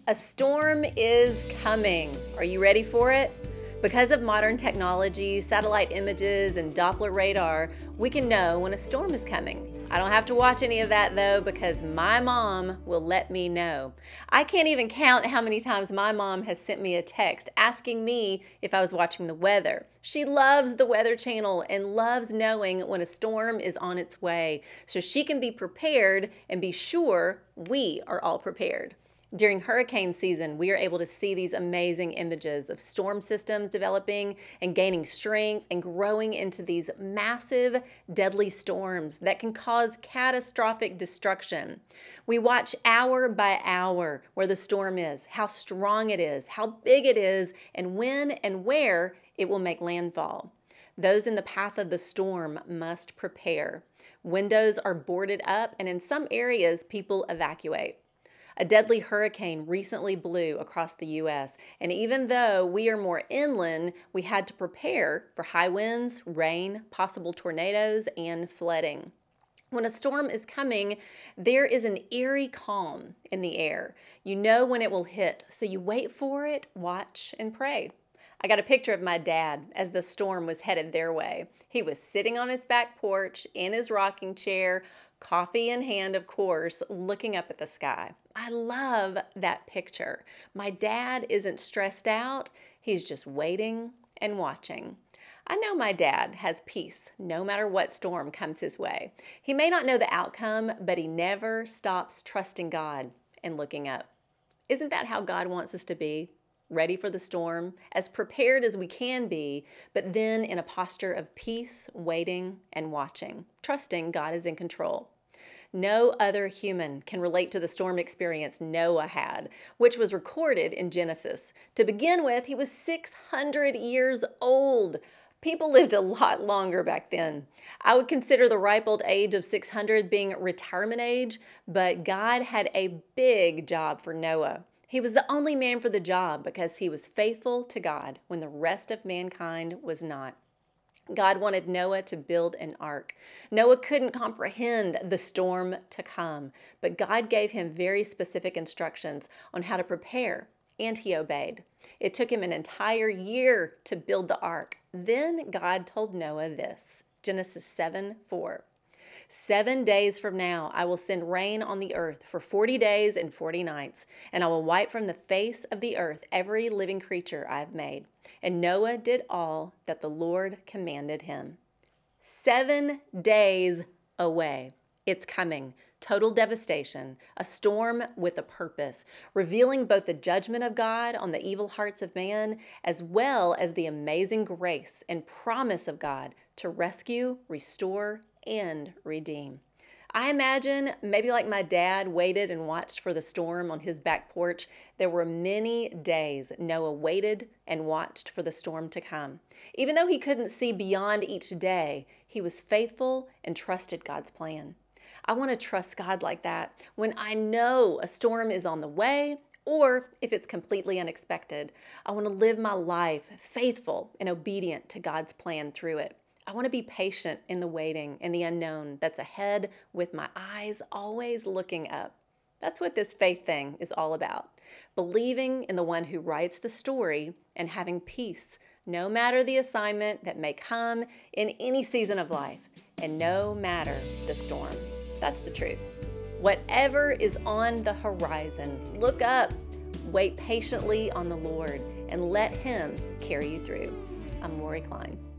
A storm is coming. Are you ready for it? Because of modern technology, satellite images, and Doppler radar, we can know when a storm is coming. I don't have to watch any of that though because my mom will let me know. I can't even count how many times my mom has sent me a text asking me if I was watching the weather. She loves the Weather Channel and loves knowing when a storm is on its way so she can be prepared and be sure we are all prepared. During hurricane season, we are able to see these amazing images of storm systems developing and gaining strength and growing into these massive, deadly storms that can cause catastrophic destruction. We watch hour by hour where the storm is, how strong it is, how big it is, and when and where it will make landfall. Those in the path of the storm must prepare. Windows are boarded up, and in some areas, people evacuate. A deadly hurricane recently blew across the U.S., and even though we are more inland, we had to prepare for high winds, rain, possible tornadoes, and flooding. When a storm is coming, there is an eerie calm in the air. You know when it will hit, so you wait for it, watch, and pray. I got a picture of my dad as the storm was headed their way. He was sitting on his back porch in his rocking chair, coffee in hand, of course, looking up at the sky. I love that picture. My dad isn't stressed out. He's just waiting and watching. I know my dad has peace no matter what storm comes his way. He may not know the outcome, but he never stops trusting God and looking up. Isn't that how God wants us to be? Ready for the storm, as prepared as we can be, but then in a posture of peace, waiting and watching, trusting God is in control. No other human can relate to the storm experience Noah had, which was recorded in Genesis. To begin with, he was 600 years old. People lived a lot longer back then. I would consider the ripe old age of 600 being retirement age, but God had a big job for Noah. He was the only man for the job because he was faithful to God when the rest of mankind was not. God wanted Noah to build an ark. Noah couldn't comprehend the storm to come, but God gave him very specific instructions on how to prepare, and he obeyed. It took him an entire year to build the ark. Then God told Noah this, Genesis 7:4. 7 days from now, I will send rain on the earth for 40 days and 40 nights, and I will wipe from the face of the earth every living creature I have made. And Noah did all that the Lord commanded him. 7 days away. It's coming. Total devastation, a storm with a purpose, revealing both the judgment of God on the evil hearts of man, as well as the amazing grace and promise of God to rescue, restore, and redeem. I imagine maybe like my dad waited and watched for the storm on his back porch, there were many days Noah waited and watched for the storm to come. Even though he couldn't see beyond each day, he was faithful and trusted God's plan. I want to trust God like that when I know a storm is on the way or if it's completely unexpected. I want to live my life faithful and obedient to God's plan through it. I want to be patient in the waiting and the unknown that's ahead with my eyes always looking up. That's what this faith thing is all about. Believing in the one who writes the story and having peace no matter the assignment that may come in any season of life and no matter the storm. That's the truth. Whatever is on the horizon, look up, wait patiently on the Lord, and let Him carry you through. I'm Lori Klein.